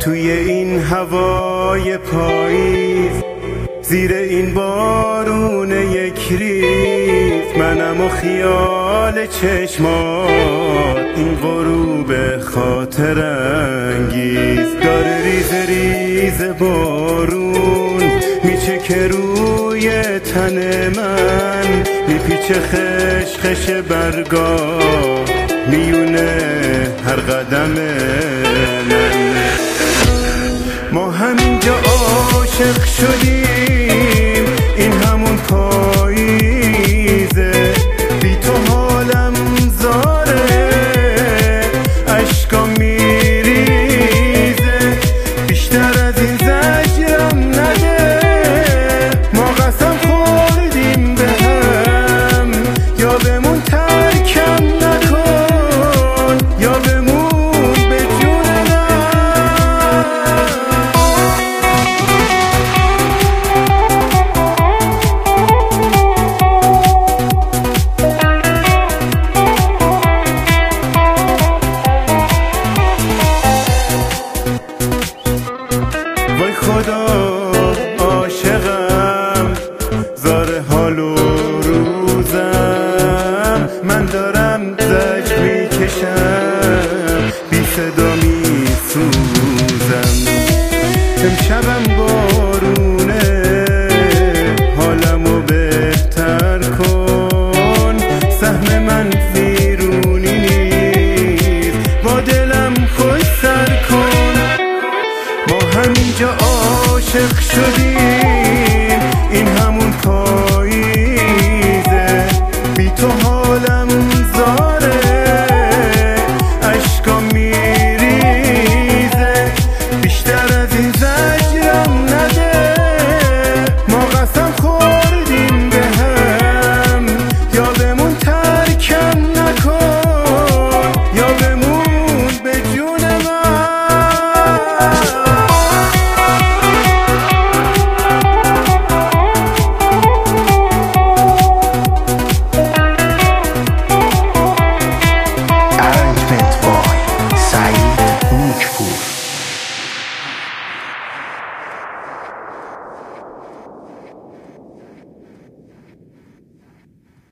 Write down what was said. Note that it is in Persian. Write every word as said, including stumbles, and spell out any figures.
توی این هوای پاییز، زیر این بارون یک ریز، منم و خیال چشمات، این غروب خاطر انگیز. داره ریز ریز بارون میچکه روی تن من، میپیچه خش خش برگا میونه هر قدم من. ما همینجا عاشق شدیم، این همون پاییزه، بی تو حالم زاره، اشکام میریزه، بیشتر از این زجرم نده. ما قسم خوردیم به هم، یا بمون ترکم نکن، یا بمون به جون وای خدا عاشقم، زار حال و روزم، من دارم زجر میکشم، بی صدا می